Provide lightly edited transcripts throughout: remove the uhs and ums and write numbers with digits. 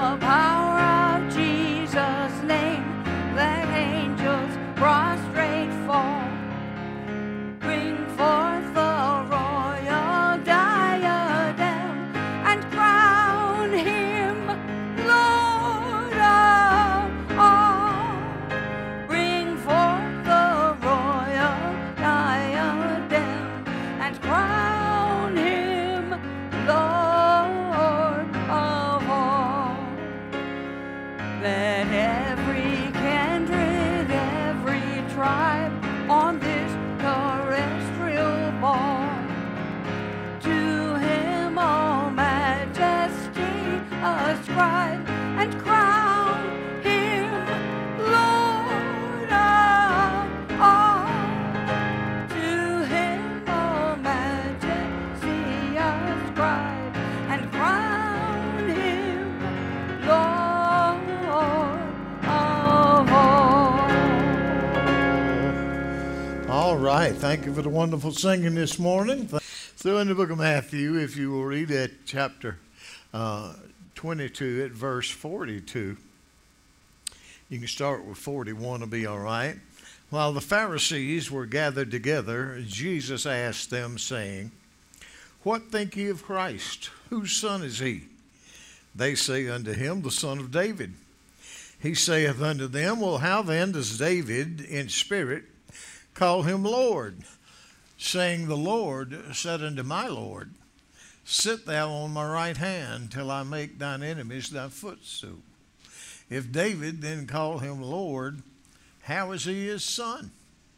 power of Jesus' name, let angels prostrate fall. Bring forth the royal diadem and crown him Lord of all. Bring forth the royal diadem and crown him Lord of all. Let every kindred, every tribe on this terrestrial ball to him all majesty ascribe and crown him Lord of all. To him all majesty ascribe and crown him Lord of all. All right. Thank you for the wonderful singing this morning. So in the book of Matthew, if you will read at chapter 22 at verse 42, you can start with 41 to be all right. While the Pharisees were gathered together, Jesus asked them, saying, What think ye of Christ? Whose son is he? They say unto him, The son of David. He saith unto them, Well, how then does David in spirit call him Lord, saying, The Lord said unto my Lord, Sit thou on my right hand till I make thine enemies thy footstool. If David then call him Lord, how is he his son?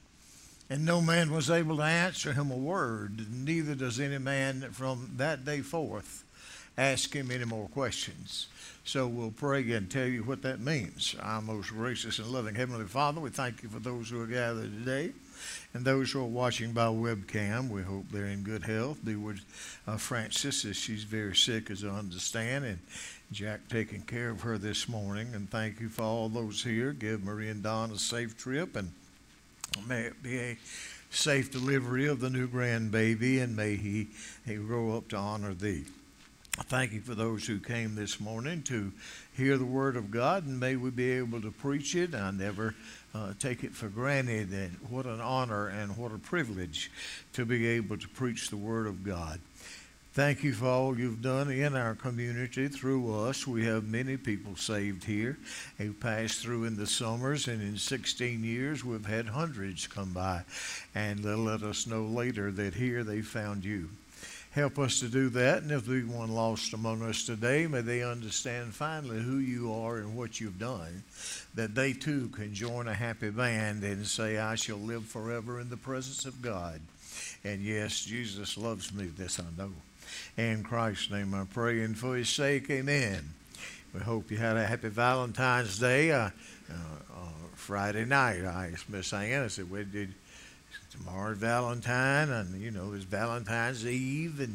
And no man was able to answer him a word, neither does any man from that day forth ask him any more questions. So we'll pray and tell you what that means. Our most gracious and loving Heavenly Father, we thank you for those who are gathered today and those who are watching by webcam. We hope they're in good health. Be with Francis as she's very sick, as I understand, and Jack taking care of her this morning. And thank you for all those here. Give Marie and Don a safe trip, and may it be a safe delivery of the new grandbaby, and may he grow up to honor thee. Thank you for those who came this morning to hear the Word of God, and may we be able to preach it. I never take it for granted, and what an honor and what a privilege to be able to preach the Word of God. Thank you for all you've done in our community through us. We have many people saved here who passed through in the summers, and in 16 years we've had hundreds come by, and they'll let us know later that here they found you. Help us to do that, and if there's one lost among us today, may they understand finally who you are and what you've done, that they too can join a happy band and say, I shall live forever in the presence of God. And yes, Jesus loves me, this I know. In Christ's name I pray, and for his sake, amen. We hope you had a happy Valentine's Day. Friday night, I asked Miss Ann, I said, well, tomorrow's Valentine, and you know it's Valentine's Eve, and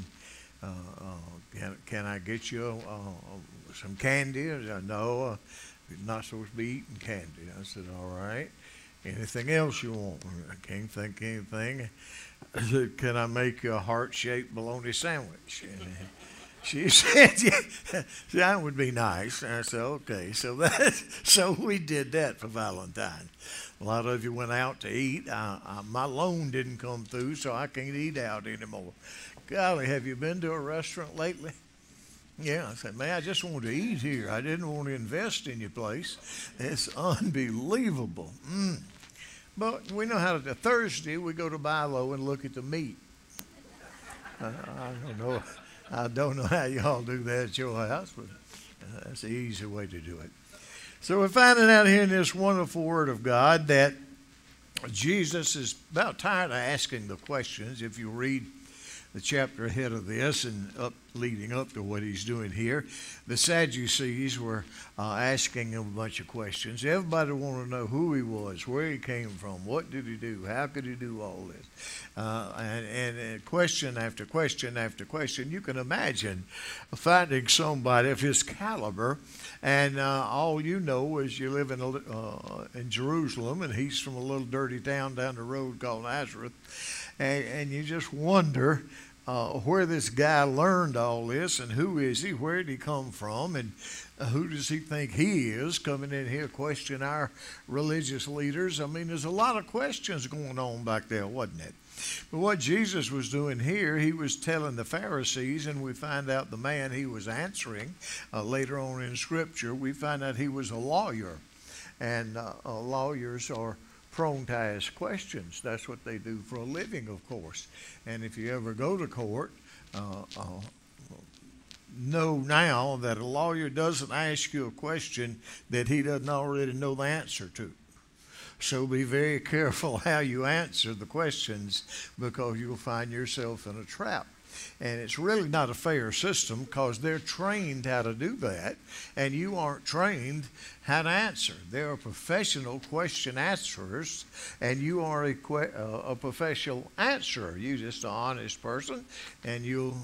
can I get you some candy? I said, no, you're not supposed to be eating candy. I said, all right. Anything else you want? I can't think of anything. I said, can I make you a heart-shaped bologna sandwich? And she said, yeah, that would be nice. And I said, okay. So we did that for Valentine's. A lot of you went out to eat. My loan didn't come through, so I can't eat out anymore. Golly, have you been to a restaurant lately? Yeah, I said, man, I just want to eat here. I didn't want to invest in your place. It's unbelievable. But we know how to. Thursday, we go to Bi-Lo and look at the meat. I don't know how y'all do that at your house, but that's the easy way to do it. So we're finding out here in this wonderful Word of God that Jesus is about tired of asking the questions. If you read the chapter ahead of this and leading up to what he's doing here, the Sadducees were asking him a bunch of questions. Everybody wanted to know who he was, where he came from, what did he do, how could he do all this, and question after question after question. You can imagine finding somebody of his caliber, and all you know is you live in Jerusalem, and he's from a little dirty town down the road called Nazareth, and you just wonder where this guy learned all this, and who is he, where did he come from, and who does he think he is, coming in here question our religious leaders. I mean, there's a lot of questions going on back there, wasn't it? But what Jesus was doing here, he was telling the Pharisees, and we find out the man he was answering later on in Scripture, we find out he was a lawyer. And lawyers are prone to ask questions. That's what they do for a living, of course. And if you ever go to court, know now that a lawyer doesn't ask you a question that he doesn't already know the answer to. So be very careful how you answer the questions, because you'll find yourself in a trap. And it's really not a fair system, because they're trained how to do that, and you aren't trained how to answer. There are professional question answerers, and you are a professional answerer. You're just an honest person, and you'll,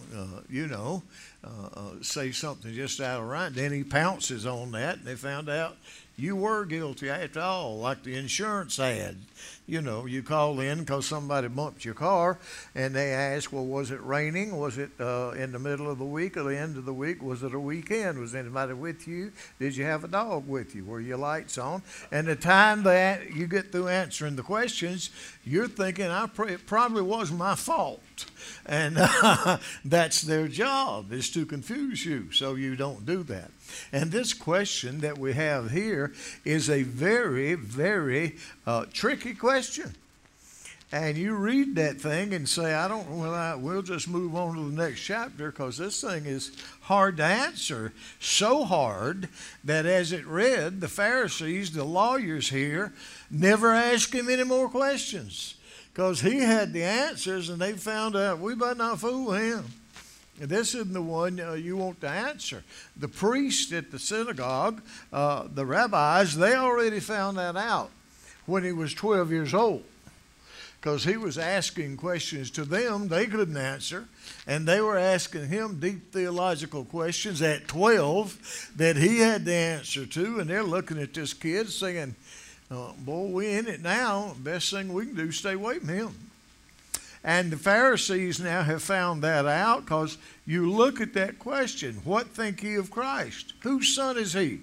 say something just out of line. Then he pounces on that, and they found out you were guilty after all, like the insurance ad. You know, you call in because somebody bumped your car, and they ask, well, was it raining? Was it in the middle of the week or the end of the week? Was it a weekend? Was anybody with you? Did you have a dog with you? Were your lights on? And the time that you get through answering the questions, you're thinking, it probably was my fault. And that's their job, is to confuse you, so you don't do that. And this question that we have here is a very, very tricky question. And you read that thing and say, we'll just move on to the next chapter, because this thing is hard to answer. So hard that as it read, the Pharisees, the lawyers here, never asked him any more questions, because he had the answers, and they found out we better not fool him. This isn't the one you want to answer. The priest at the synagogue, the rabbis, they already found that out when he was 12 years old, because he was asking questions to them they couldn't answer, and they were asking him deep theological questions at 12 that he had the answer to, and they're looking at this kid saying, boy, we're in it now. Best thing we can do is stay away from him. And the Pharisees now have found that out, because you look at that question, what think ye of Christ? Whose son is he?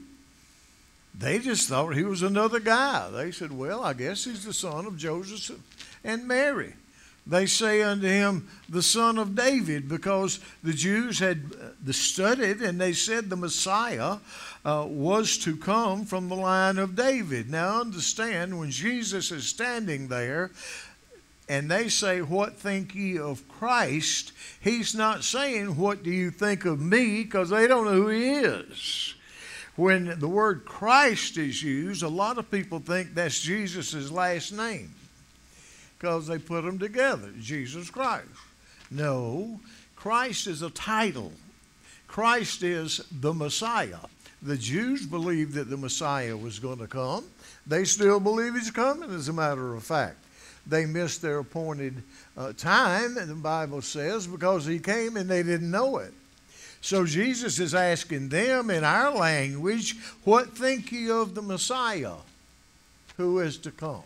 They just thought he was another guy. They said, well, I guess he's the son of Joseph and Mary. They say unto him, the son of David, because the Jews had studied, and they said the Messiah was to come from the line of David. Now understand, when Jesus is standing there, and they say, what think ye of Christ? He's not saying, what do you think of me? Because they don't know who he is. When the word Christ is used, a lot of people think that's Jesus' last name, because they put them together, Jesus Christ. No, Christ is a title. Christ is the Messiah. The Jews believed that the Messiah was going to come. They still believe he's coming, as a matter of fact. They missed their appointed time, and the Bible says, because he came and they didn't know it. So Jesus is asking them in our language, what think ye of the Messiah who is to come?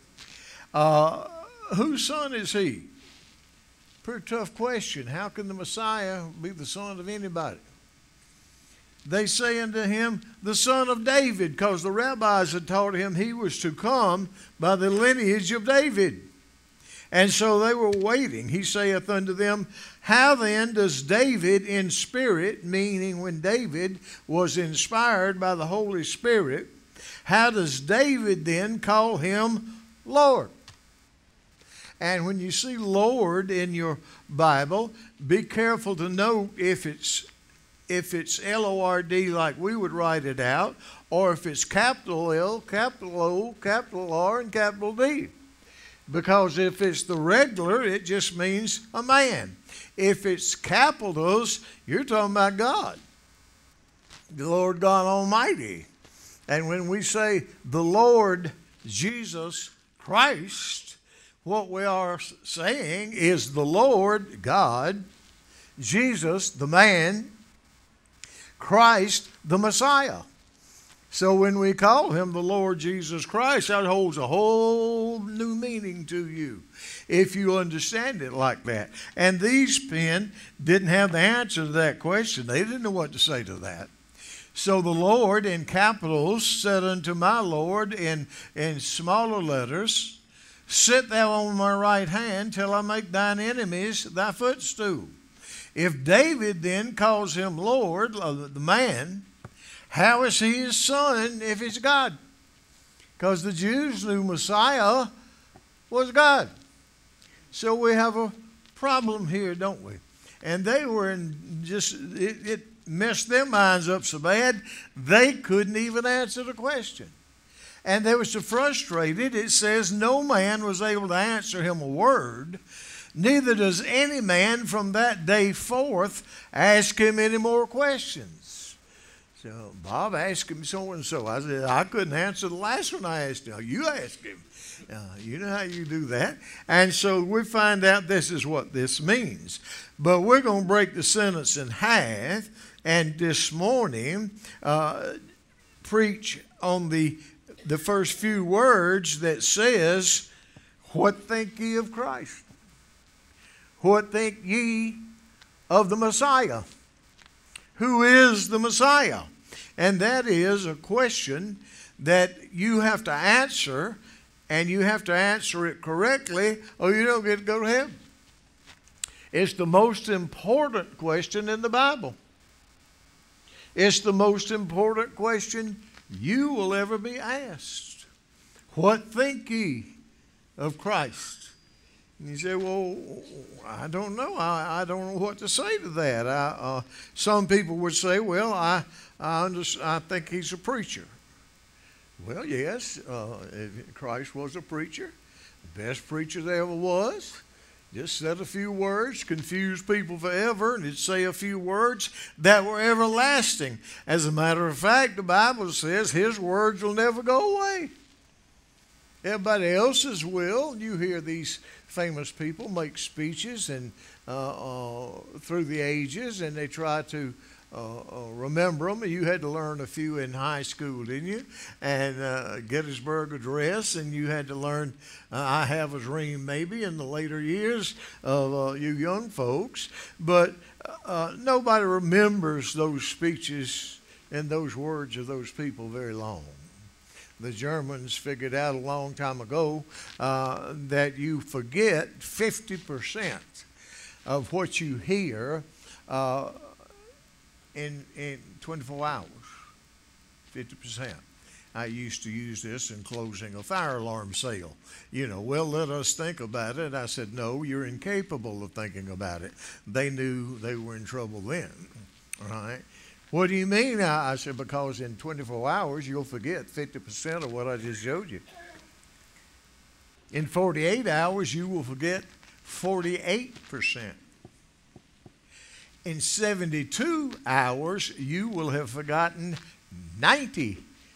Whose son is he? Pretty tough question. How can the Messiah be the son of anybody? They say unto him, the son of David, because the rabbis had taught him he was to come by the lineage of David. And so they were waiting. He saith unto them, how then does David in spirit, meaning when David was inspired by the Holy Spirit, how does David then call him Lord? And when you see Lord in your Bible, be careful to note if it's L-O-R-D like we would write it out, or if it's capital L, capital O, capital R, and capital D. Because if it's the regular, it just means a man. If it's capitals, you're talking about God, the Lord God Almighty. And when we say the Lord Jesus Christ, what we are saying is the Lord God, Jesus the man, Christ the Messiah. So when we call him the Lord Jesus Christ, that holds a whole new meaning speaking to you if you understand it like that. And these men didn't have the answer to that question. They didn't know what to say to that. So the Lord in capitals said unto my Lord in smaller letters, sit thou on my right hand till I make thine enemies thy footstool. If David then calls him Lord, the man, how is he his son if he's God? Because the Jews knew Messiah was God. So we have a problem here, don't we? And they were it messed their minds up so bad, they couldn't even answer the question. And they were so frustrated, it says, no man was able to answer him a word, neither does any man from that day forth ask him any more questions. So Bob asked him so and so. I said, I couldn't answer the last one I asked him. You asked him. You know how you do that. And so we find out this is what this means. But we're going to break the sentence in half and this morning preach on the first few words that says, what think ye of Christ? What think ye of the Messiah? Who is the Messiah? And that is a question that you have to answer, and you have to answer it correctly, or you don't get to go to heaven. It's the most important question in the Bible. It's the most important question you will ever be asked. What think ye of Christ? And you say, well, I don't know. I don't know what to say to that. Some people would say, well, I think he's a preacher. Well, yes, Christ was a preacher, the best preacher there ever was. Just said a few words, confused people forever, and he'd say a few words that were everlasting. As a matter of fact, the Bible says his words will never go away. Everybody else's will. You hear these famous people make speeches and through the ages, and they try to remember them. You had to learn a few in high school, didn't you? And Gettysburg Address, and you had to learn I Have a Dream maybe in the later years of you young folks. But nobody remembers those speeches and those words of those people very long. The Germans figured out a long time ago that you forget 50% of what you hear in 24 hours. 50%. I used to use this in closing a fire alarm sale. You know, well, let us think about it. I said, no, you're incapable of thinking about it. They knew they were in trouble then. All right? What do you mean? I said, because in 24 hours, you'll forget 50% of what I just showed you. In 48 hours, you will forget 48%. In 72 hours, you will have forgotten 95%.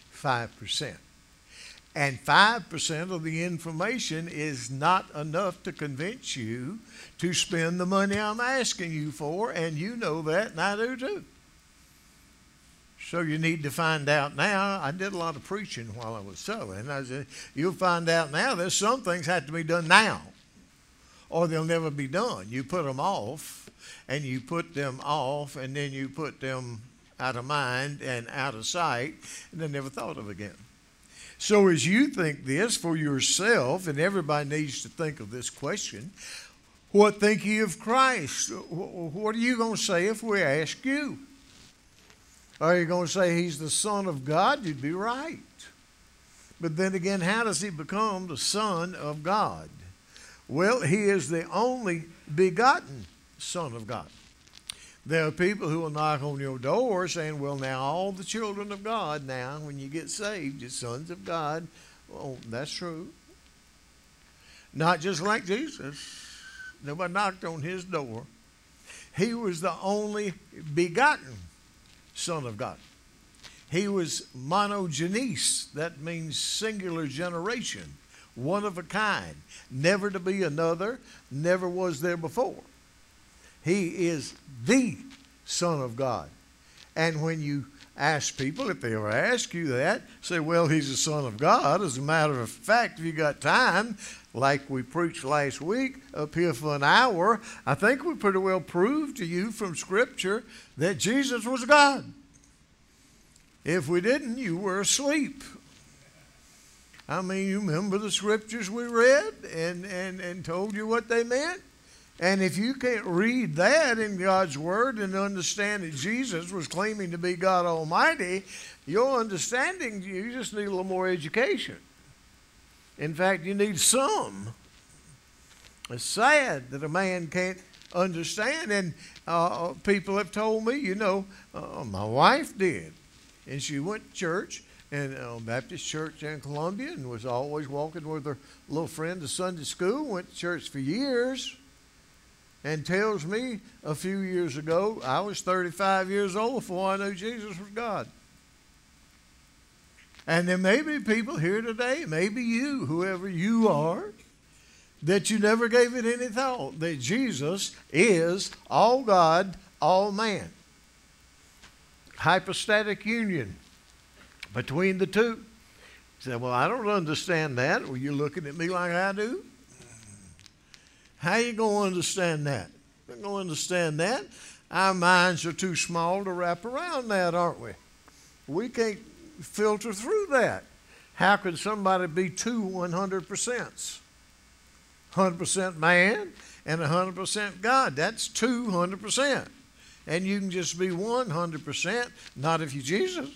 And 5% of the information is not enough to convince you to spend the money I'm asking you for, and you know that, and I do too. So you need to find out now. I did a lot of preaching while I was selling. I said, you'll find out now that some things have to be done now, or they'll never be done. You put them off, and you put them off, and then you put them out of mind and out of sight, and they're never thought of again. So as you think this for yourself, and everybody needs to think of this question, what think ye of Christ? What are you going to say if we ask you? Are you going to say he's the Son of God? You'd be right. But then again, how does he become the Son of God? Well, he is the only begotten Son of God. There are people who will knock on your door saying, well, now all the children of God now, when you get saved, you're sons of God. Well, that's true. Not just like Jesus. Nobody knocked on his door. He was the only begotten Son of God. He was monogenes. That means singular generation. One of a kind. Never to be another. Never was there before. He is the Son of God. And when you ask people, if they ever ask you that, say, well, he's the Son of God. As a matter of fact, if you got time, like we preached last week up here for an hour, I think we pretty well proved to you from Scripture that Jesus was God. If we didn't, you were asleep. I mean, you remember the Scriptures we read and told you what they meant? And if you can't read that in God's Word and understand that Jesus was claiming to be God Almighty, your understanding, you just need a little more education. In fact, you need some. It's sad that a man can't understand. And people have told me, my wife did. And she went to church, and Baptist church in Columbia, and was always walking with her little friend to Sunday school, went to church for years. And tells me a few years ago, I was 35 years old before I knew Jesus was God. And there may be people here today, maybe you, whoever you are, that you never gave it any thought, that Jesus is all God, all man. Hypostatic union between the two. You say, well, I don't understand that. Well, you're looking at me like I do. How you going to understand that? You're going to understand that. Our minds are too small to wrap around that, aren't we? We can't filter through that. How could somebody be two 100%? 100% man and 100% God. That's 200%. And you can just be 100%, not if you're Jesus.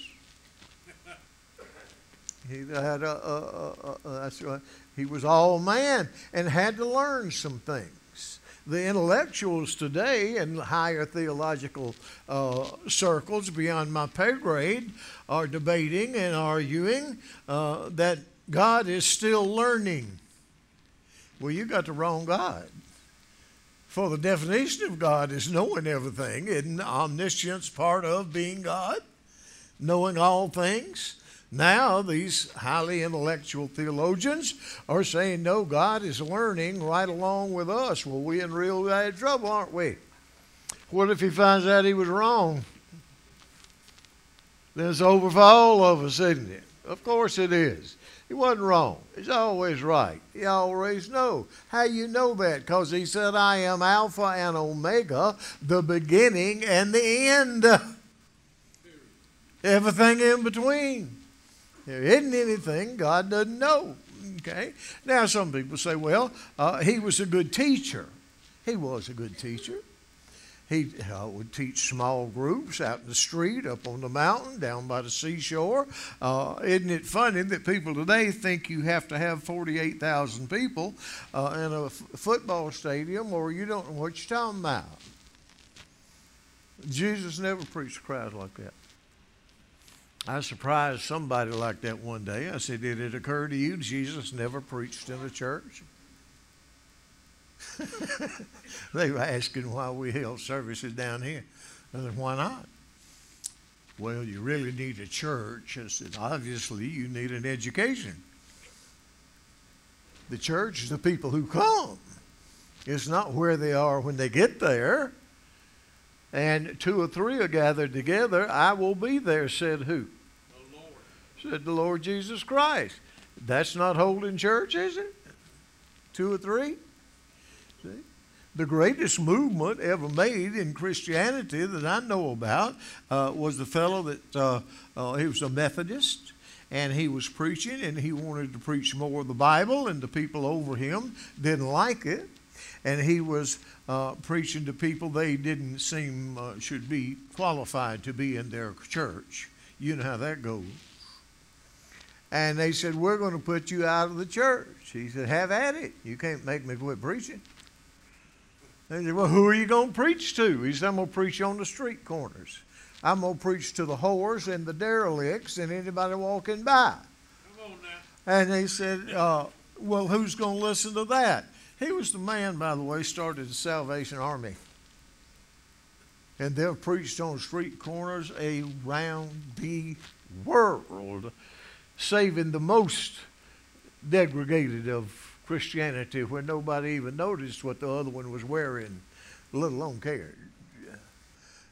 He was all man and had to learn some things. The intellectuals today in higher theological circles beyond my pay grade are debating and arguing that God is still learning. Well, you got the wrong God. For the definition of God is knowing everything. Isn't omniscience part of being God? Knowing all things? Now, these highly intellectual theologians are saying, no, God is learning right along with us. Well, we're in real bad trouble, aren't we? What if he finds out he was wrong? Then it's over for all of us, isn't it? Of course it is. He wasn't wrong. He's always right. He always knows. How you know that? Because he said, I am Alpha and Omega, the beginning and the end. Everything in between. There isn't anything God doesn't know. Okay? Now, some people say, well, he was a good teacher. He was a good teacher. He would teach small groups out in the street, up on the mountain, down by the seashore. Isn't it funny that people today think you have to have 48,000 people in a football stadium, or you don't know what you're talking about? Jesus never preached a crowd like that. I surprised somebody like that one day. I said, did it occur to you Jesus never preached in a church? They were asking why we held services down here. I said, why not? Well, you really need a church. I said, obviously, you need an education. The church is the people who come. It's not where they are when they get there. And 2 or 3 are gathered together, I will be there, said who? The Lord. Said the Lord Jesus Christ. That's not holding church, is it? 2 or 3? See? The greatest movement ever made in Christianity that I know about was the fellow that he was a Methodist, and he was preaching, and he wanted to preach more of the Bible, and the people over him didn't like it. And he was preaching to people they didn't seem should be qualified to be in their church. You know how that goes. And they said, we're going to put you out of the church. He said, have at it. You can't make me quit preaching. They said, well, who are you going to preach to? He said, I'm going to preach on the street corners. I'm going to preach to the whores and the derelicts and anybody walking by. Come on now. And they said, well, who's going to listen to that? He was the man, by the way, started the Salvation Army. And they've preached on street corners around the world, saving the most degraded of Christianity, where nobody even noticed what the other one was wearing, let alone cared.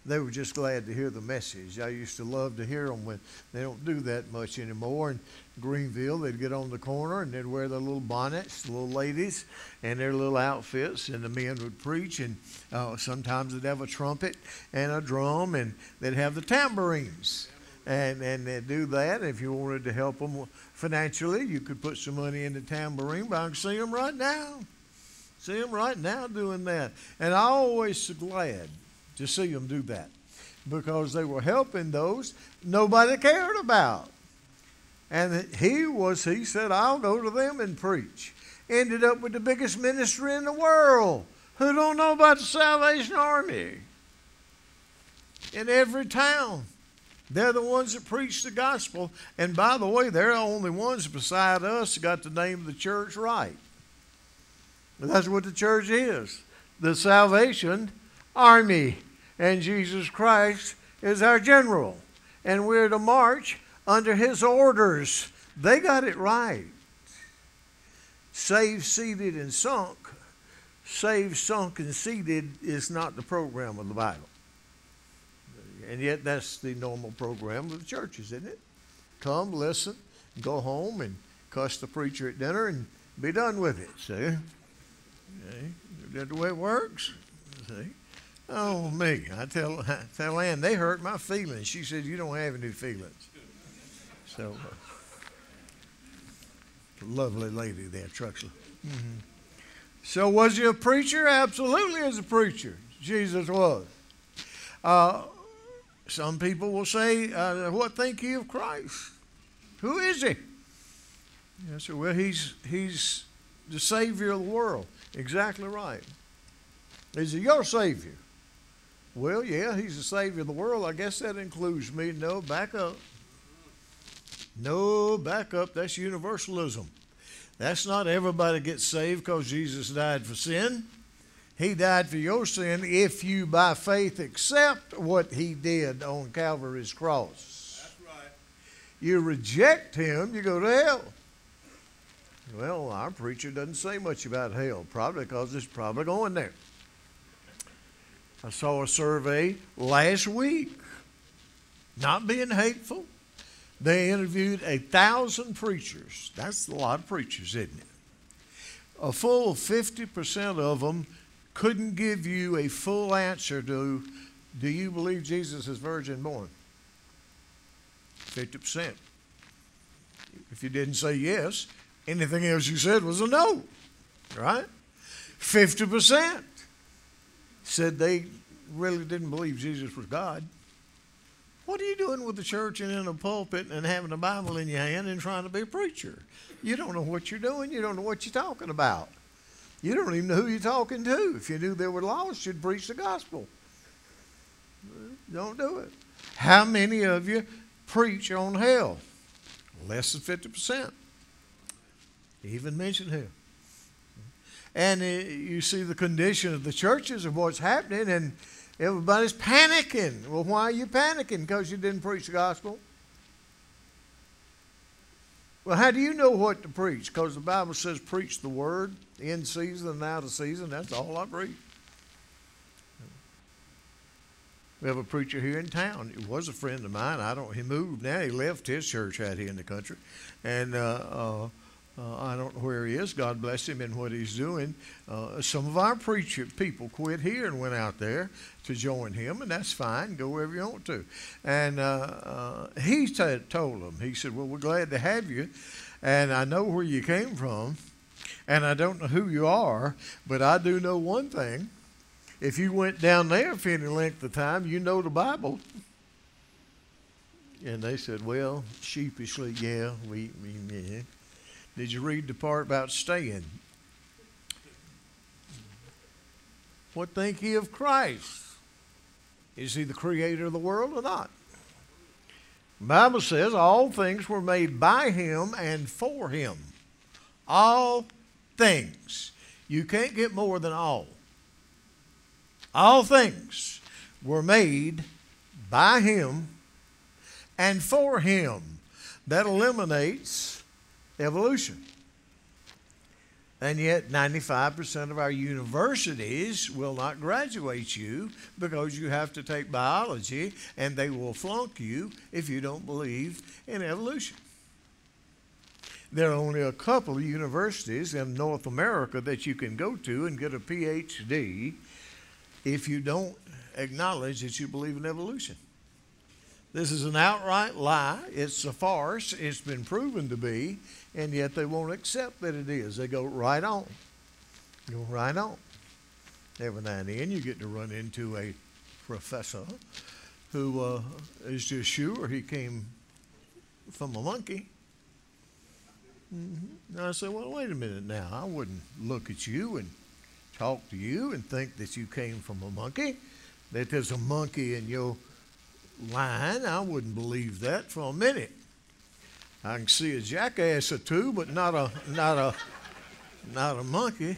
they were just glad to hear the message. I used to love to hear them when they don't do that much anymore. In Greenville, they'd get on the corner and they'd wear their little bonnets, the little ladies, and their little outfits, and the men would preach, and sometimes they'd have a trumpet and a drum, and they'd have the tambourines. And they'd do that. If you wanted to help them financially, you could put some money in the tambourine, but I can see them right now. See them right now doing that. And I always glad to see them do that because they were helping those nobody cared about. And he said, I'll go to them and preach. Ended up with the biggest ministry in the world. Who don't know about the Salvation Army? In every town. They're the ones that preach the gospel. And by the way, they're the only ones beside us that got the name of the church right. That's what the church is. The Salvation Army. And Jesus Christ is our general. And we're to march under his orders. They got it right. Saved, seated, and sunk. Saved, sunk, and seated is not the program of the Bible. And yet that's the normal program of the churches, isn't it? Come, listen, go home, and cuss the preacher at dinner, and be done with it, see? Okay. That's the way it works, see? Oh, me. I tell Ann, they hurt my feelings. She said, you don't have any feelings. So, lovely lady there, Truxler. Mm-hmm. So was he a preacher? Absolutely as a preacher. Jesus was. Some people will say, what think ye of Christ? Who is he? I said, well, he's the Savior of the world. Exactly right. Is he your Savior? Well, yeah, he's the Savior of the world. I guess that includes me. No, back up. No, back up. That's universalism. That's not everybody gets saved because Jesus died for sin. He died for your sin if you by faith accept what he did on Calvary's cross. That's right. You reject him, you go to hell. Well, our preacher doesn't say much about hell, probably because it's probably going there. I saw a survey last week, not being hateful. They interviewed 1,000 preachers. That's a lot of preachers, isn't it? A full 50% of them couldn't give you a full answer to, do you believe Jesus is virgin born? 50%. If you didn't say yes, anything else you said was a no, right? 50% said they really didn't believe Jesus was God. What are you doing with the church and in a pulpit and having a Bible in your hand and trying to be a preacher? You don't know what you're doing. You don't know what you're talking about. You don't even know who you're talking to. If you knew they were lost, you'd preach the gospel. Don't do it. How many of you preach on hell? Less than 50%. Even mentioned here. And you see the condition of the churches of what's happening, and everybody's panicking. Well, why are you panicking? Because you didn't preach the gospel? Well, how do you know what to preach? Because the Bible says preach the word in season and out of season. That's all I preach. We have a preacher here in town. He was a friend of mine. He moved now. He left his church out here in the country. And I don't know where he is. God bless him and what he's doing. Some of our people quit here and went out there to join him, and that's fine. Go wherever you want to. And he told them, he said, well, we're glad to have you, and I know where you came from, and I don't know who you are, but I do know one thing. If you went down there for any length of time, you know the Bible. And they said, well, sheepishly, yeah, yeah. Did you read the part about staying? What think ye of Christ? Is he the creator of the world or not? The Bible says all things were made by him and for him. All things. You can't get more than all. All things were made by him and for him. That eliminates evolution. And yet 95% of our universities will not graduate you because you have to take biology, and they will flunk you if you don't believe in evolution. There are only a couple of universities in North America that you can go to and get a PhD if you don't acknowledge that you believe in evolution. This is an outright lie. It's a farce. It's been proven to be, and yet they won't accept that it is. They go right on. Go right on. Every now and then you get to run into a professor who is just sure he came from a monkey. And I say, well, wait a minute now. I wouldn't look at you and talk to you and think that you came from a monkey, that there's a monkey in your line. I wouldn't believe that for a minute. I can see a jackass or two, but not a monkey.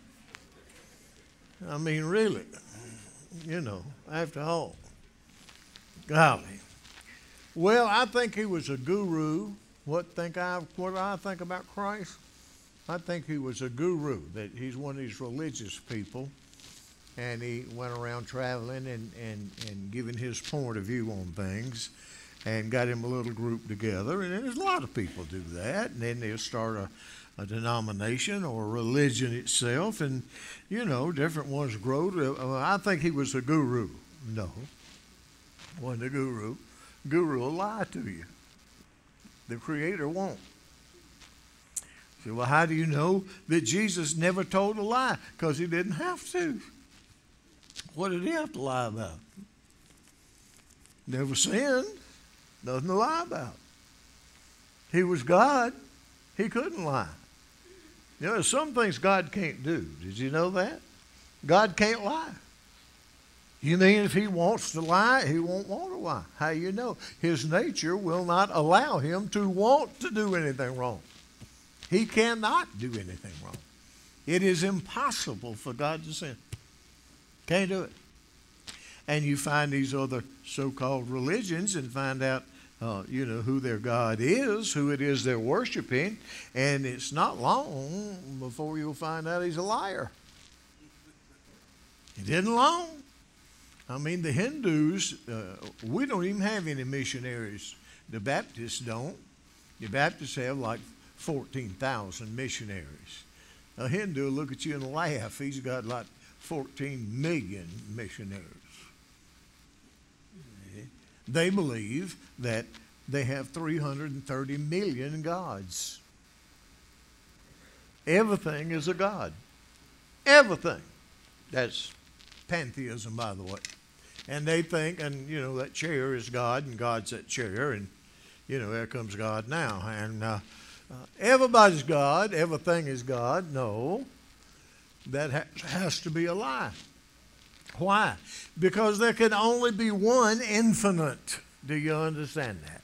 I mean, really, after all. Golly. Well, I think he was a guru. What do I think about Christ? I think he was a guru, that he's one of these religious people, and he went around traveling and giving his point of view on things, and got him a little group together. And there's a lot of people do that, and then they'll start a denomination or a religion itself, and different ones grow. I think he was a guru. No, wasn't a guru. Guru will lie to you. The Creator won't. So, well, how do you know that Jesus never told a lie? Because he didn't have to. What did he have to lie about? Never sinned. Nothing to lie about. He was God. He couldn't lie. There's some things God can't do. Did you know that? God can't lie. You mean if he wants to lie, he won't want to lie? How you know? His nature will not allow him to want to do anything wrong. He cannot do anything wrong. It is impossible for God to sin. Can't do it. And you find these other so-called religions and find out, who their God is, who it is they're worshiping, and it's not long before you'll find out he's a liar. It isn't long. I mean, the Hindus, we don't even have any missionaries. The Baptists don't. The Baptists have like 14,000 missionaries. A Hindu will look at you and laugh. He's got like 14 million missionaries. They believe that they have 330 million gods. Everything is a god. Everything. That's pantheism, by the way. And they think, and that chair is God, and God's that chair, and there comes God now. And everybody's God, everything is God. No, that has to be a lie. Why? Because there can only be one infinite. Do you understand that?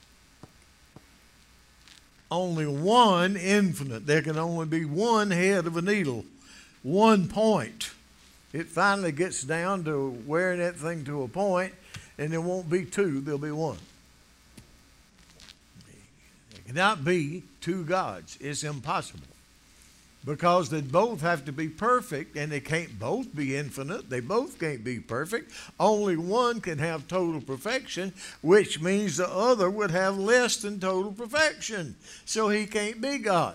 Only one infinite. There can only be one head of a needle, one point. It finally gets down to wearing that thing to a point, and there won't be two, there'll be one. There cannot be two gods. It's impossible. Because they both have to be perfect, and they can't both be infinite. They both can't be perfect. Only one can have total perfection, which means the other would have less than total perfection. So he can't be God.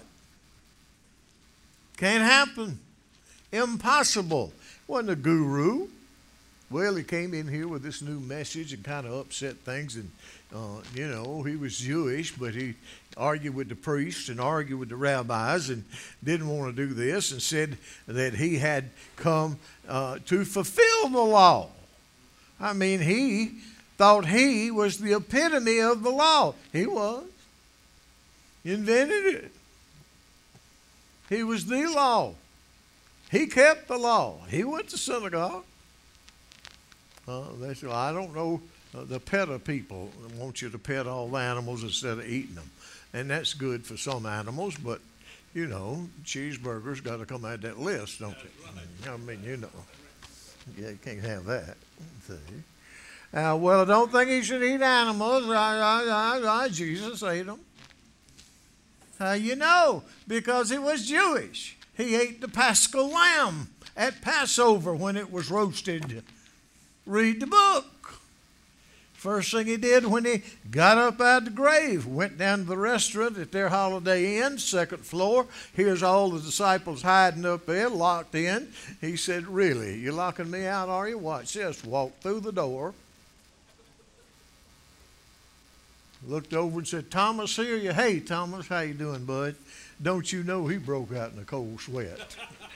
Can't happen. Impossible. Wasn't a guru. Well, he came in here with this new message and kind of upset things. And, he was Jewish, but he argued with the priests and argued with the rabbis and didn't want to do this, and said that he had come to fulfill the law. I mean, he thought he was the epitome of the law. He was. He invented it. He was the law. He kept the law. He went to synagogue. They said, well, I don't know, the PETA people want you to pet all the animals instead of eating them. And that's good for some animals, but, cheeseburgers got to come out of that list, don't they? Right. I mean, yeah, you can't have that. See? Well, I don't think he should eat animals. Jesus ate them. How you know? Because he was Jewish. He ate the Paschal lamb at Passover when it was roasted. Read the book. First thing he did when he got up out of the grave, went down to the restaurant at their Holiday Inn, second floor. Here's all the disciples hiding up there, locked in. He said, really, you're locking me out, are you? Watch this. Walked through the door. Looked over and said, Thomas, here you. Hey, Thomas, how you doing, bud? Don't you know he broke out in a cold sweat?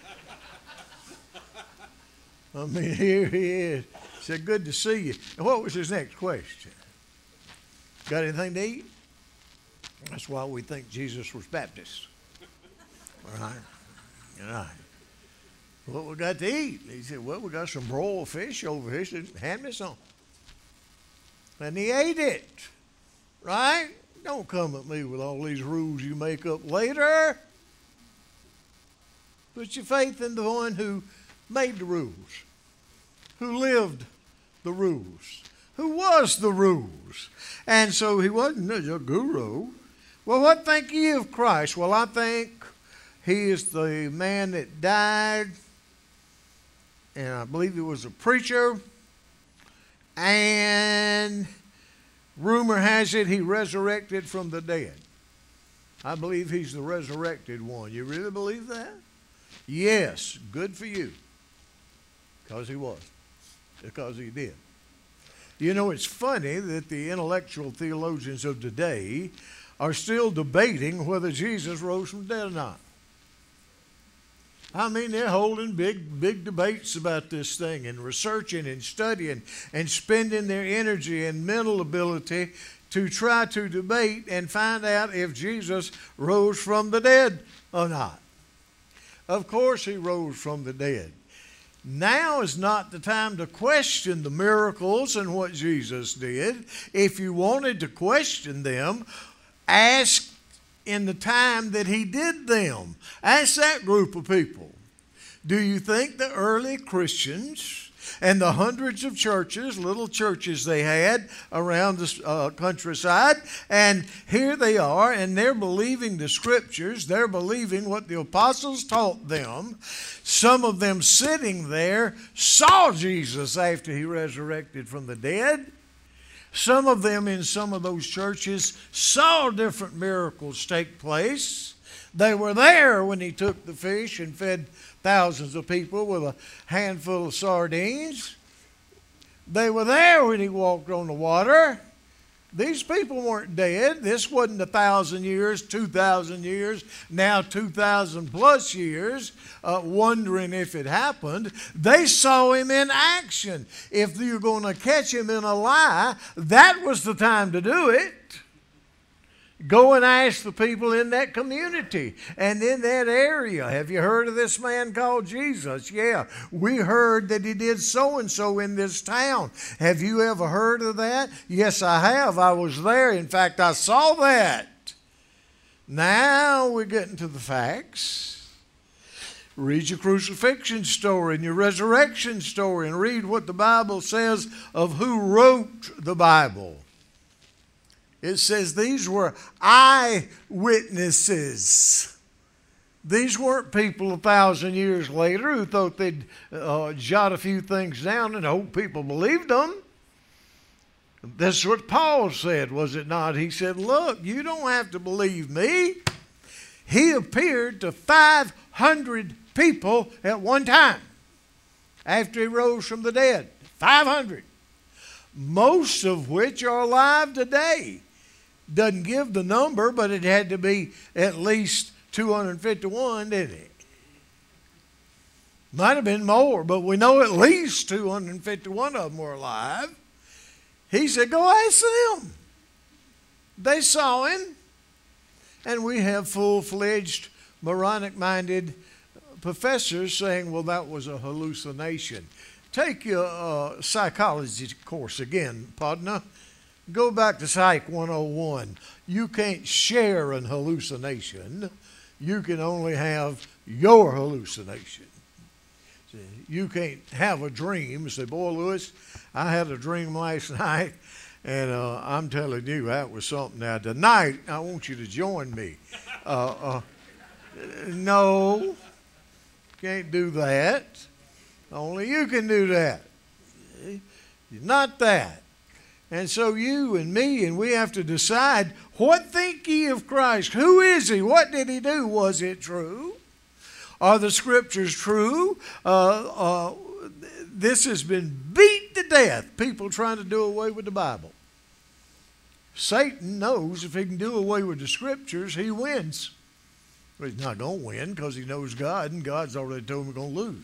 I mean, here he is. He said, good to see you. And what was his next question? Got anything to eat? That's why we think Jesus was Baptist. All right. All right. What we got to eat? He said, well, we got some broiled fish over here. He said, hand me some. And he ate it. Right? Don't come at me with all these rules you make up later. Put your faith in the one who made the rules, who lived the rules, who was the rules. And so he wasn't a guru. Well, what think ye of Christ? Well, I think he is the man that died, and I believe he was a preacher, and rumor has it he resurrected from the dead. I believe he's the resurrected one. You really believe that? Yes, good for you. Because he was. Because he did. You know, it's funny that the intellectual theologians of today are still debating whether Jesus rose from the dead or not. I mean, they're holding big debates about this thing and researching and studying and spending their energy and mental ability to try to debate and find out if Jesus rose from the dead or not. Of course he rose from the dead. Now is not the time to question the miracles and what Jesus did. If you wanted to question them, ask in the time that he did them. Ask that group of people. Do you think the early Christians and the hundreds of churches, little churches they had around the countryside, and here they are, and they're believing the scriptures, they're believing what the apostles taught them. Some of them sitting there saw Jesus after he resurrected from the dead. Some of them in some of those churches saw different miracles take place. They were there when he took the fish and fed thousands of people with a handful of sardines. They were there when he walked on the water. These people weren't dead. This wasn't 1,000 years, 2,000 years, now 2,000 plus years, wondering if it happened. They saw him in action. If you're going to catch him in a lie, that was the time to do it. Go and ask the people in that community and in that area. Have you heard of this man called Jesus? Yeah, we heard that he did so-and-so in this town. Have you ever heard of that? Yes, I have. I was there. In fact, I saw that. Now we're getting to the facts. Read your crucifixion story and your resurrection story and read what the Bible says of who wrote the Bible. It says these were eyewitnesses. These weren't people 1,000 years later who thought they'd jot a few things down and hope people believed them. That's what Paul said, was it not? He said, look, you don't have to believe me. He appeared to 500 people at one time after he rose from the dead. 500. Most of which are alive today. Doesn't give the number, but it had to be at least 251, didn't it? Might have been more, but we know at least 251 of them were alive. He said, go ask them. They saw him. And we have full-fledged, moronic-minded professors saying, well, that was a hallucination. Take your psychology course again, partner. Go back to Psych 101. You can't share an hallucination. You can only have your hallucination. See, you can't have a dream. Say, boy, Lewis, I had a dream last night, and I'm telling you, that was something. Now, tonight, I want you to join me. No, Can't do that. Only you can do that. Not that. And so you and me, and we have to decide, what think ye of Christ? Who is he? What did he do? Was it true? Are the scriptures true? This has been beat to death, people trying to do away with the Bible. Satan knows if he can do away with the scriptures, he wins. But he's not going to win because he knows God, and God's already told him he's going to lose.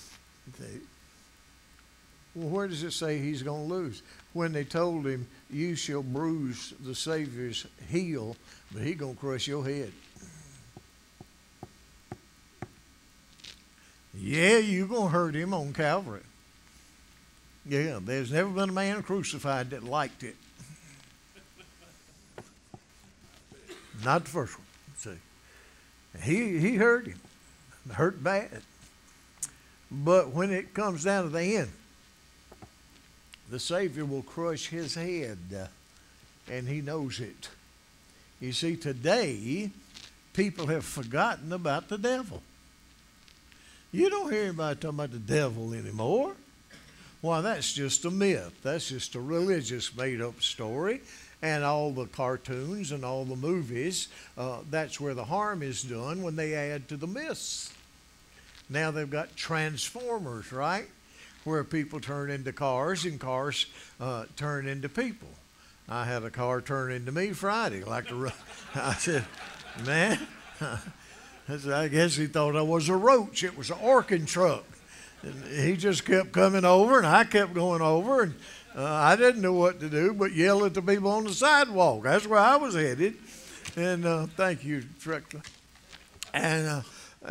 Well, where does it say he's going to lose? When they told him, you shall bruise the Savior's heel, but he's going to crush your head. Yeah, you're going to hurt him on Calvary. Yeah, there's never been a man crucified that liked it. Not the first one. See, he hurt him. Hurt bad. But when it comes down to the end, the Savior will crush his head, and he knows it. You see, today, people have forgotten about the devil. You don't hear anybody talking about the devil anymore. Why, that's just a myth. That's just a religious made-up story. And all the cartoons and all the movies, that's where the harm is done when they add to the myths. Now they've got Transformers, right? Where people turn into cars and cars turn into people. I had a car turn into me Friday. I said, man, I guess he thought I was a roach. It was an Orkin truck. And he just kept coming over, and I kept going over, and I didn't know what to do but yell at the people on the sidewalk. That's where I was headed. And thank you, Treckler. And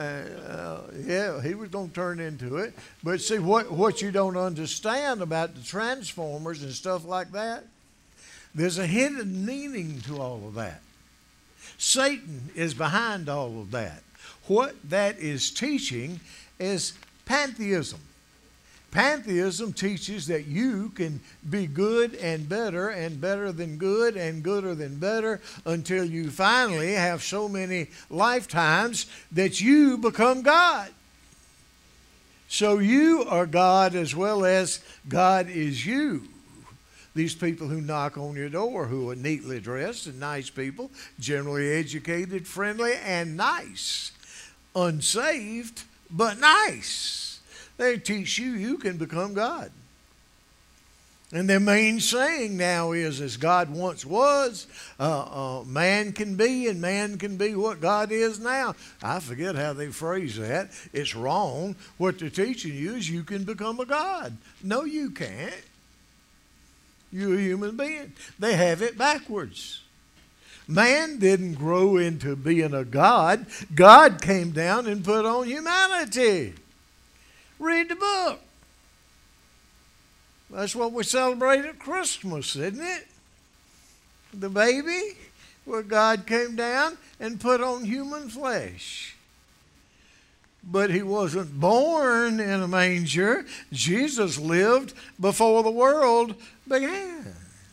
yeah, he was going to turn into it. But see, what you don't understand about the Transformers and stuff like that, there's a hidden meaning to all of that. Satan is behind all of that. What that is teaching is pantheism. Pantheism teaches that you can be good and better than good and gooder than better until you finally have so many lifetimes that you become God. So you are God as well as God is you. These people who knock on your door, who are neatly dressed and nice people, generally educated, friendly, and nice. Unsaved, but nice. They teach you can become God. And their main saying now is, as God once was, man can be, and man can be what God is now. I forget how they phrase that. It's wrong. What they're teaching you is you can become a God. No, you can't. You're a human being. They have it backwards. Man didn't grow into being a God. God came down and put on humanity. Read the book. That's what we celebrate at Christmas, isn't it? The baby, where God came down and put on human flesh. But he wasn't born in a manger. Jesus lived before the world began.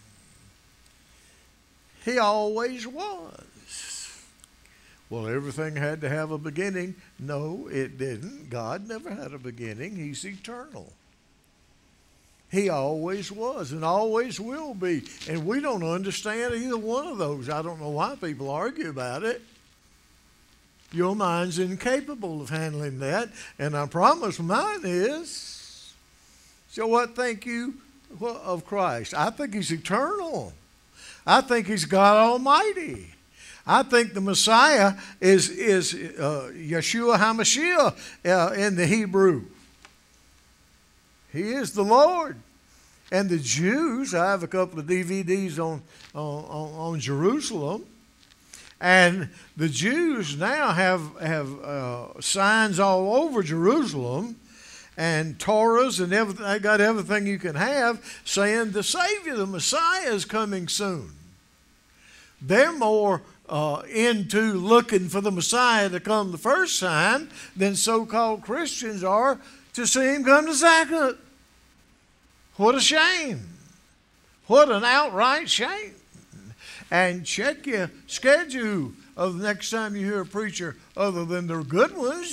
He always was. Well, everything had to have a beginning. No, it didn't. God never had a beginning. He's eternal. He always was and always will be. And we don't understand either one of those. I don't know why people argue about it. Your mind's incapable of handling that. And I promise mine is. So what think you of Christ? I think he's eternal. I think he's God Almighty. I think the Messiah is Yeshua HaMashiach in the Hebrew. He is the Lord. And the Jews, I have a couple of DVDs on Jerusalem. And the Jews now have signs all over Jerusalem and Torahs and everything. They got everything you can have saying the Savior, the Messiah, is coming soon. They're more into looking for the Messiah to come the first time than so-called Christians are to see him come the second. What a shame. What an outright shame. And check your schedule of the next time you hear a preacher other than the good ones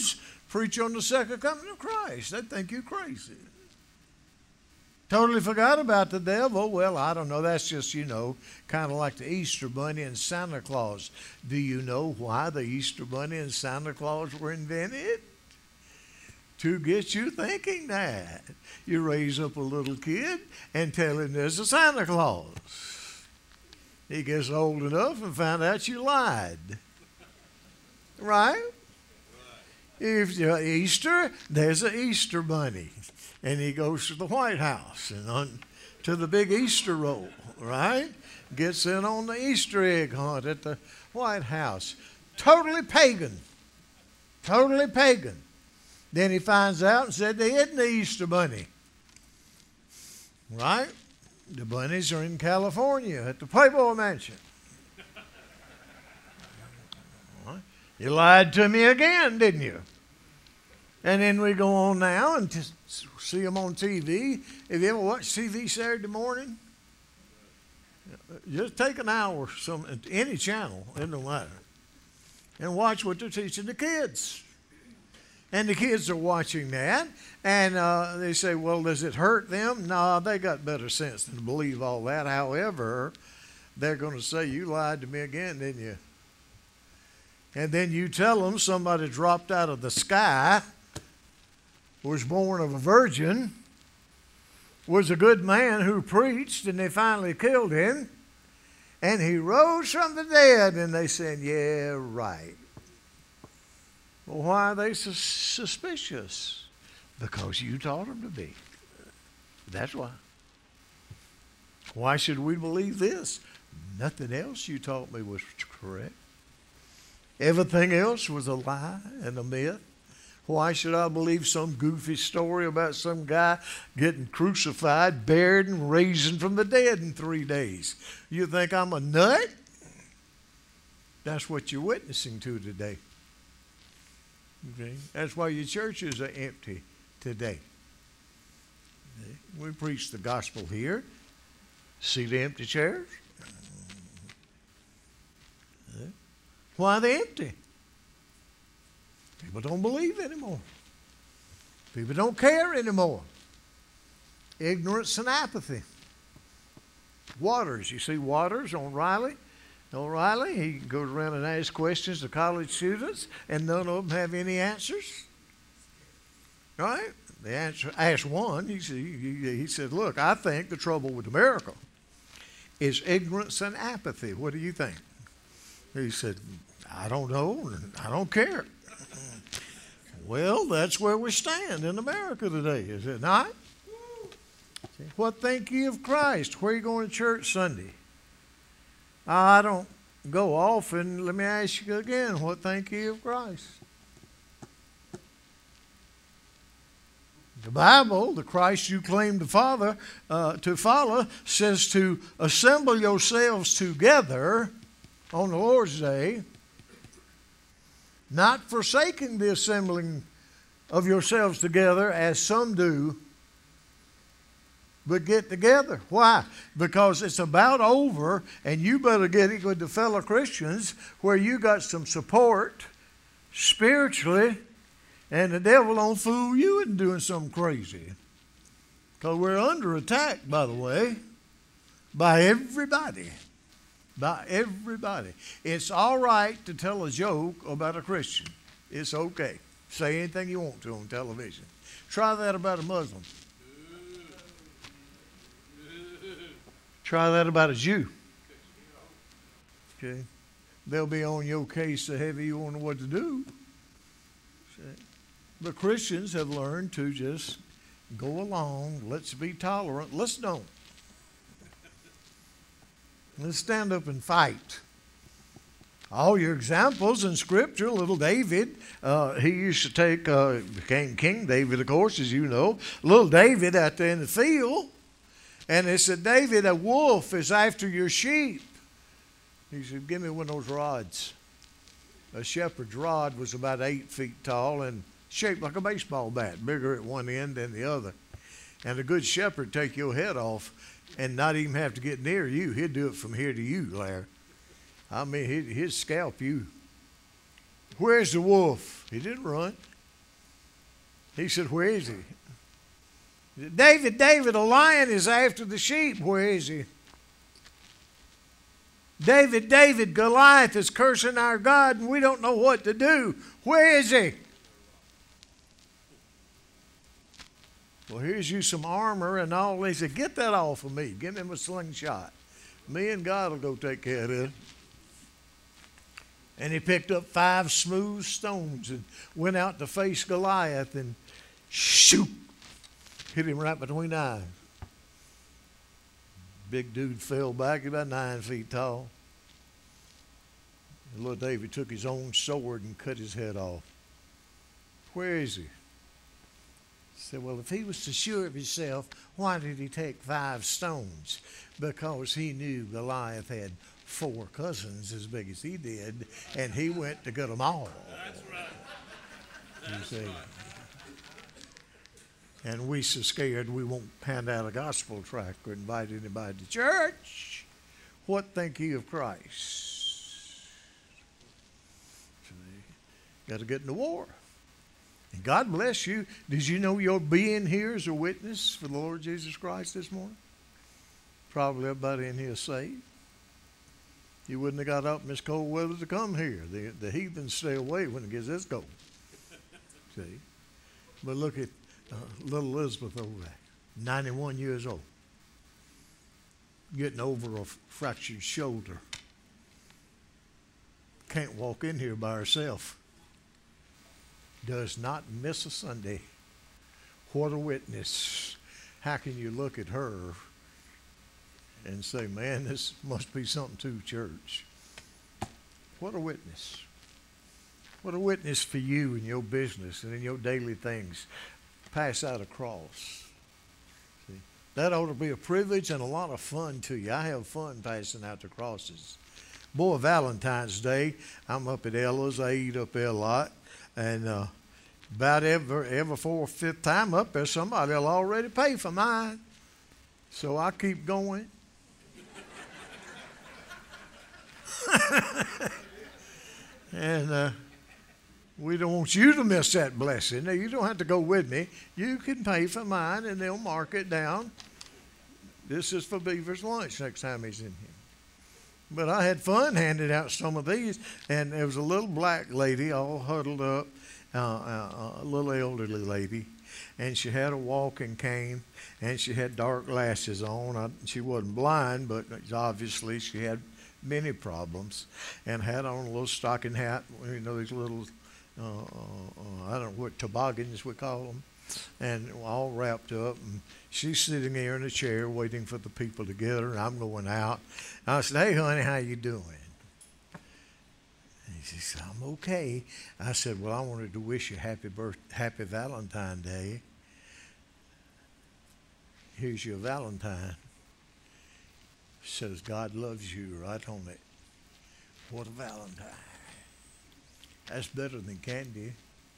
preach on the second coming of Christ. They think you're crazy. Totally forgot about the devil. Well, I don't know. That's just, kind of like the Easter Bunny and Santa Claus. Do you know why the Easter Bunny and Santa Claus were invented? To get you thinking that. You raise up a little kid and tell him there's a Santa Claus. He gets old enough and find out you lied. Right? If Easter, there's an Easter Bunny. And he goes to the White House and on to the big Easter roll, right? Gets in on the Easter egg hunt at the White House. Totally pagan. Totally pagan. Then he finds out and said they isn't the Easter Bunny. Right? The bunnies are in California at the Playboy Mansion. You lied to me again, didn't you? And then we go on now and just see them on TV. Have you ever watched TV Saturday morning? Just take an hour, any channel, it don't matter, and watch what they're teaching the kids. And the kids are watching that, and they say, well, does it hurt them? No, they got better sense than to believe all that. However, they're going to say, you lied to me again, didn't you? And then you tell them somebody dropped out of the sky, was born of a virgin, was a good man who preached, and they finally killed him, and he rose from the dead, and they said, yeah, right. Well, why are they suspicious? Because you taught them to be. That's why. Why should we believe this? Nothing else you taught me was correct. Everything else was a lie and a myth. Why should I believe some goofy story about some guy getting crucified, buried, and raising from the dead in 3 days? You think I'm a nut? That's what you're witnessing to today. Okay? That's why your churches are empty today. Okay? We preach the gospel here. See the empty chairs? Okay? Why are they empty? People don't believe anymore. People don't care anymore. Ignorance and apathy. Waters. You see Waters on Riley? O'Reilly, he goes around and asks questions to college students, and none of them have any answers. Right? They asked one. He said, look, I think the trouble with America is ignorance and apathy. What do you think? He said, I don't know. I don't care. Well, that's where we stand in America today, is it not? What think ye of Christ? Where are you going to church Sunday? I don't go often. Let me ask you again, what think ye of Christ? The Bible, the Christ you claim to follow, says to assemble yourselves together on the Lord's Day, not forsaking the assembling of yourselves together as some do, but get together. Why? Because it's about over, and you better get it with the fellow Christians where you got some support spiritually, and the devil don't fool you into doing something crazy. Because we're under attack, by the way, by everybody. By everybody. It's all right to tell a joke about a Christian. It's okay. Say anything you want to on television. Try that about a Muslim. Try that about a Jew. Okay? They'll be on your case so heavy you won't know what to do. But Christians have learned to just go along. Let's be tolerant. Let's don't. Let's stand up and fight. All your examples in Scripture, little David, he used to take, became King David, of course, as you know. Little David out there in the field, and they said, David, a wolf is after your sheep. He said, give me one of those rods. A shepherd's rod was about 8 feet tall and shaped like a baseball bat, bigger at one end than the other. And a good shepherd would take your head off and not even have to get near you. He'd do it from here to you, Larry. I mean, he'd scalp you. Where's the wolf? He didn't run. He said, where is he? He said, David, David, a lion is after the sheep. Where is he? David, David, Goliath is cursing our God and we don't know what to do. Where is he? Well, here's you some armor and all. He said, get that off of me. Give him a slingshot. Me and God will go take care of it. And he picked up 5 smooth stones and went out to face Goliath and shoot, hit him right between the eyes. Big dude fell back, about 9 feet tall. And little David took his own sword and cut his head off. Where is he? He said, well, if he was so sure of himself, why did he take 5 stones? Because he knew Goliath had 4 cousins as big as he did, and he went to get them all. That's right. You see. And we so scared we won't hand out a gospel tract or invite anybody to church. What think ye of Christ? Got to get in the war. And God bless you. Did you know your being here is a witness for the Lord Jesus Christ this morning? Probably everybody in here saved. You wouldn't have got up in this cold weather to come here. The heathens stay away when it gets this cold. See? But look at little Elizabeth over there, 91 years old, getting over a fractured shoulder. Can't walk in here by herself. Does not miss a Sunday. What a witness. How can you look at her and say, man, this must be something to church? What a witness. What a witness for you in your business and in your daily things. Pass out a cross. See, that ought to be a privilege and a lot of fun to you. I have fun passing out the crosses. Boy, Valentine's Day, I'm up at Ella's. I eat up there a lot. And about every 4th or 5th time up there, somebody will already pay for mine. So I keep going. And we don't want you to miss that blessing. Now, you don't have to go with me. You can pay for mine, and they'll mark it down. This is for Beaver's lunch next time he's in here. But I had fun handing out some of these, and there was a little black lady all huddled up, a little elderly lady, and she had a walking cane, and she had dark glasses on. She wasn't blind, but obviously she had many problems, and had on a little stocking hat, you know, these little, I don't know what, toboggans we call them, and all wrapped up. And she's sitting there in a chair waiting for the people to get her, and I'm going out. And I said, hey, honey, how you doing? And she said, I'm okay. I said, well, I wanted to wish you happy Valentine's Day. Here's your Valentine. Says God loves you right on it. What a Valentine. That's better than candy.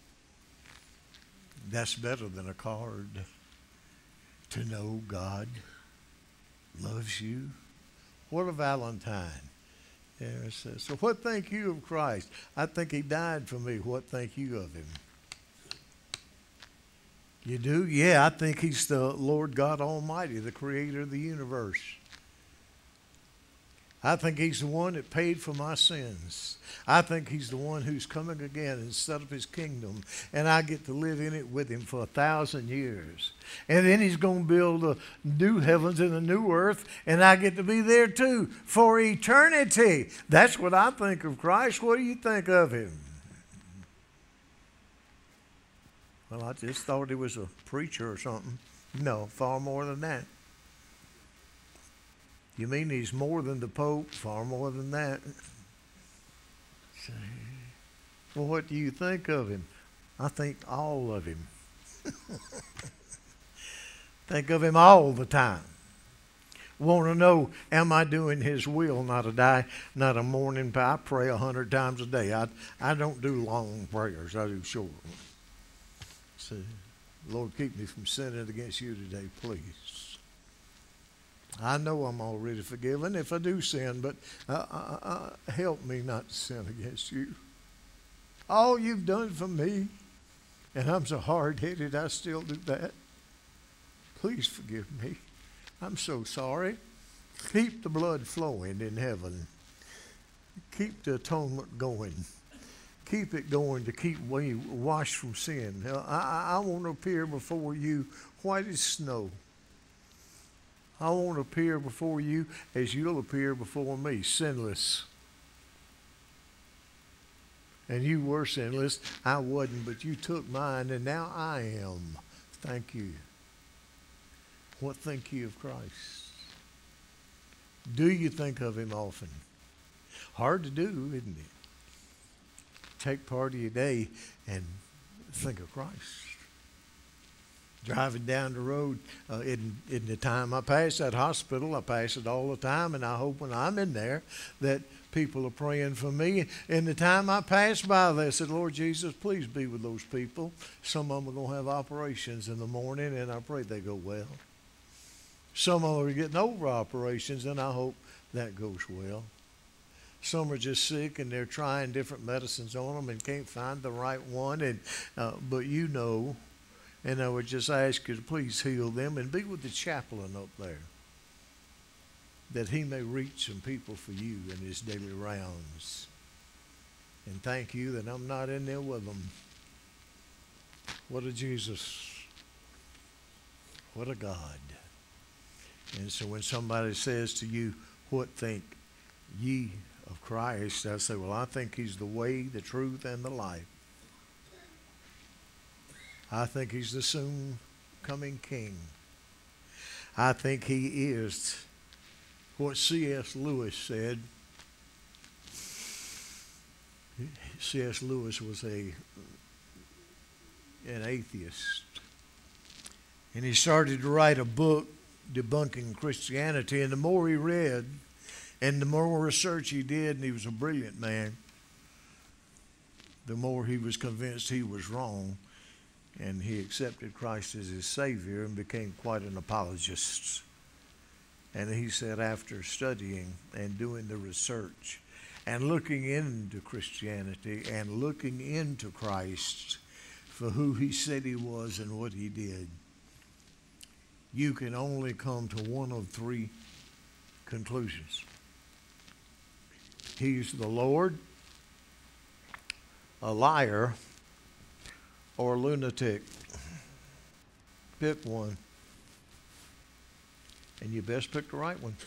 That's better than a card. To know God loves you. What a Valentine. Yeah, it says, so what think you of Christ? I think he died for me. What think you of him? You do? Yeah, I think he's the Lord God Almighty, the creator of the universe. I think he's the one that paid for my sins. I think he's the one who's coming again and set up his kingdom, and I get to live in it with him for 1,000 years. And then he's going to build a new heavens and a new earth, and I get to be there too for eternity. That's what I think of Christ. What do you think of him? Well, I just thought he was a preacher or something. No, far more than that. You mean he's more than the Pope? Far more than that. Well, what do you think of him? I think all of him. Think of him all the time. Want to know, am I doing his will? Not a morning prayer. I pray 100 times a day. I don't do long prayers. I do short ones. See, Lord, keep me from sinning against you today, please. I know I'm already forgiven if I do sin, but help me not to sin against you. All you've done for me, And I'm so hard-headed I still do that. Please forgive me. I'm so sorry. Keep the blood flowing in heaven. Keep the atonement going. Keep it going to keep me washed from sin. I want to appear before you white as snow. I want to appear before you as you'll appear before me, sinless. And you were sinless. I wasn't, but you took mine, and now I am. Thank you. What think you of Christ? Do you think of him often? Hard to do, isn't it? Take part of your day and think of Christ. Driving down the road, in the time I pass that hospital, I pass it all the time, and I hope when I'm in there that people are praying for me. And the time I pass by there, I said, Lord Jesus, please be with those people. Some of them are going to have operations in the morning, and I pray they go well. Some of them are getting over operations, and I hope that goes well. Some are just sick, and they're trying different medicines on them and can't find the right one. And but you know, and I would just ask you to please heal them and be with the chaplain up there, that he may reach some people for you in his daily rounds. And thank you that I'm not in there with them. What a Jesus. What a God. And so when somebody says to you, what think ye of Christ? I say, well, I think he's the way, the truth, and the life. I think he's the soon coming King. I think he is what C.S. Lewis said. C.S. Lewis was an atheist. And he started to write a book debunking Christianity. And the more he read, and the more research he did, and he was a brilliant man, the more he was convinced he was wrong. And he accepted Christ as his Savior and became quite an apologist. And he said, after studying and doing the research and looking into Christianity and looking into Christ for who he said he was and what he did, you can only come to one of three conclusions. He's the Lord, a liar, or a lunatic. Pick one. And you best pick the right one.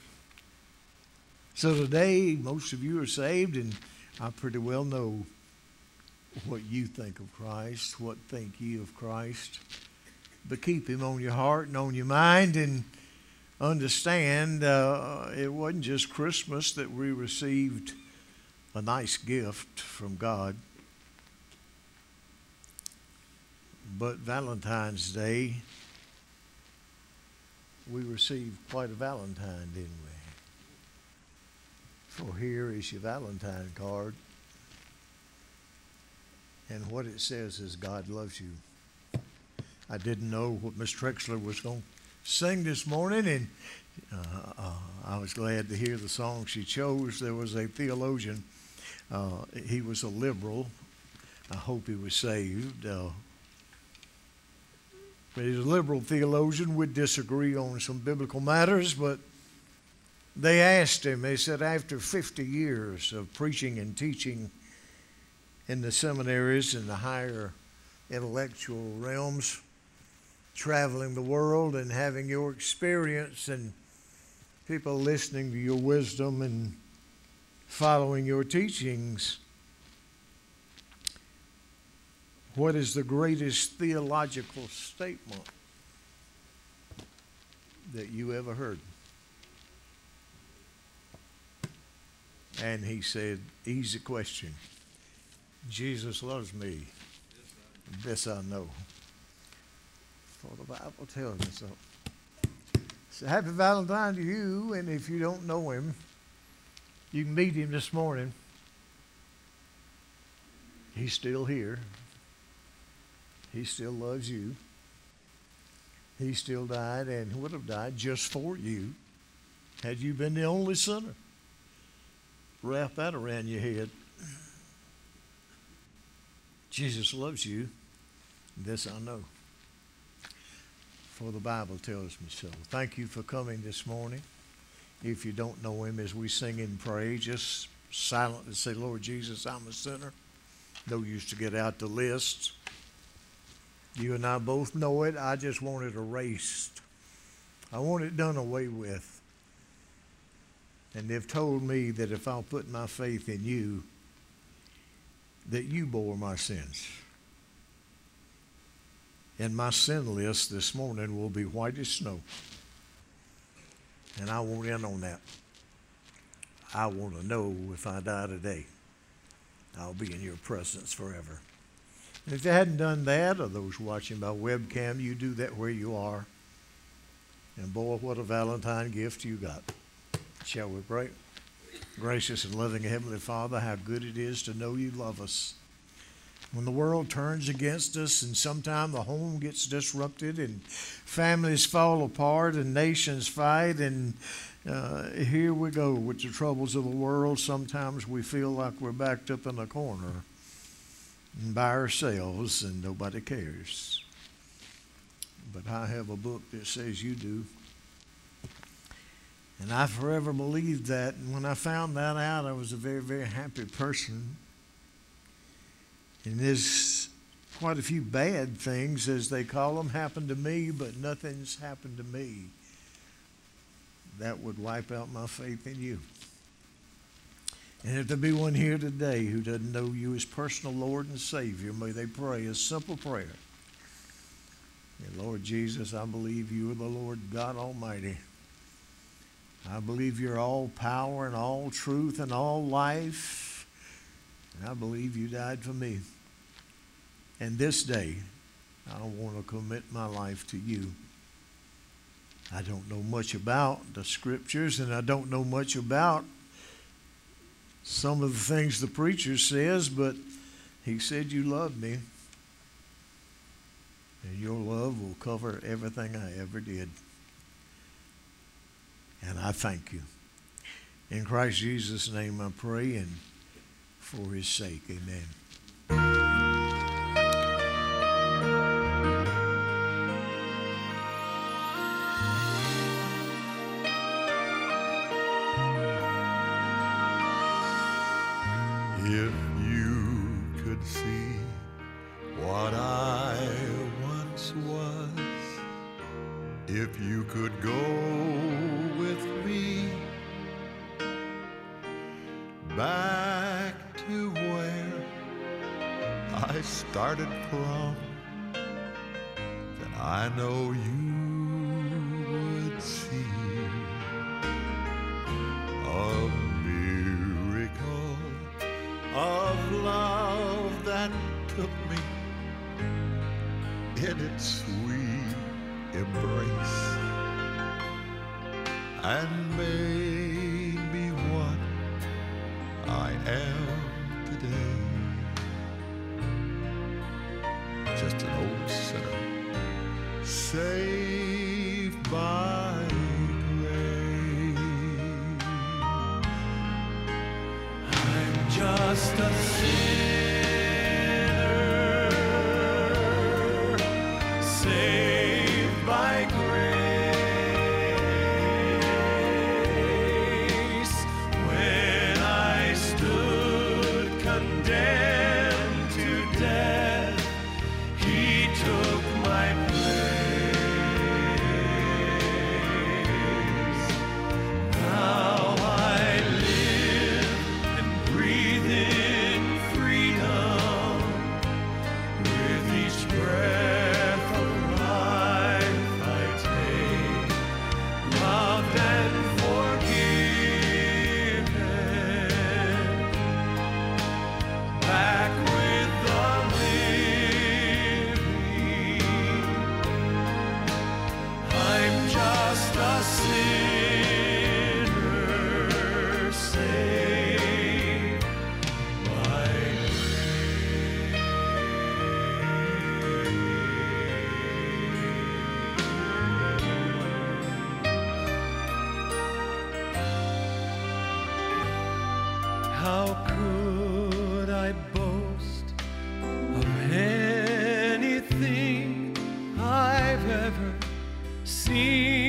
So today, most of you are saved, and I pretty well know what you think of Christ. What think ye of Christ? But keep him on your heart and on your mind, and understand it wasn't just Christmas that we received a nice gift from God, but Valentine's Day we received quite a Valentine, didn't we? For here is your Valentine card, and what it says is God loves you. I didn't know what Miss Trexler was going to sing this morning, and I was glad to hear the song she chose. There was a theologian. He was a liberal. I hope he was saved. But he's a liberal theologian. We'd disagree on some biblical matters, but they asked him, they said, after 50 years of preaching and teaching in the seminaries and the higher intellectual realms, traveling the world and having your experience and people listening to your wisdom and following your teachings, what is the greatest theological statement that you ever heard? And he said, easy question. Jesus loves me. This I know. For the Bible tells me so. So happy Valentine to you, and if you don't know him, you can meet him this morning. He's still here. He still loves you. He still died and would have died just for you had you been the only sinner. Wrap that around your head. Jesus loves you. This I know, for the Bible tells me so. Thank you for coming this morning. If you don't know him, as we sing and pray, just silently say, Lord Jesus, I'm a sinner. No use to get out the lists. You and I both know it. I just want it erased. I want it done away with. And they've told me that if I'll put my faith in you, that you bore my sins. And my sin list this morning will be white as snow. And I want in on that. I want to know if I die today, I'll be in your presence forever. And if you hadn't done that, or those watching by webcam, you do that where you are. And boy, what a Valentine gift you got. Shall we pray? Gracious and loving Heavenly Father, how good it is to know you love us. When the world turns against us and sometimes the home gets disrupted and families fall apart and nations fight and here we go with the troubles of the world. Sometimes we feel like we're backed up in a corner and by ourselves and nobody cares. But I have a book that says you do. And I forever believed that. And when I found that out, I was a very, very happy person. And there's quite a few bad things, as they call them, happened to me, but nothing's happened to me that would wipe out my faith in you. And if there be one here today who doesn't know you as personal Lord and Savior, may they pray a simple prayer. And Lord Jesus, I believe you are the Lord God Almighty. I believe you're all power and all truth and all life. And I believe you died for me. And this day, I want to commit my life to you. I don't know much about the scriptures, and I don't know much about some of the things the preacher says, but he said you love me. And your love will cover everything I ever did. And I thank you. In Christ Jesus' name I pray, and for his sake, amen. If you could see what I once was, if you could go with me back to where I started from, then I know you would see a miracle of love that took me in its sweet embrace and made me what I am today. Just an old sinner saved by grace. I'm just a sinner saved by grace. When I stood condemned to death, he took my place. Now I live and breathe in freedom. With each breath of life I take, loved and forgiven, back with the living. I'm just a sinner saved by How could I boast of anything ever seen.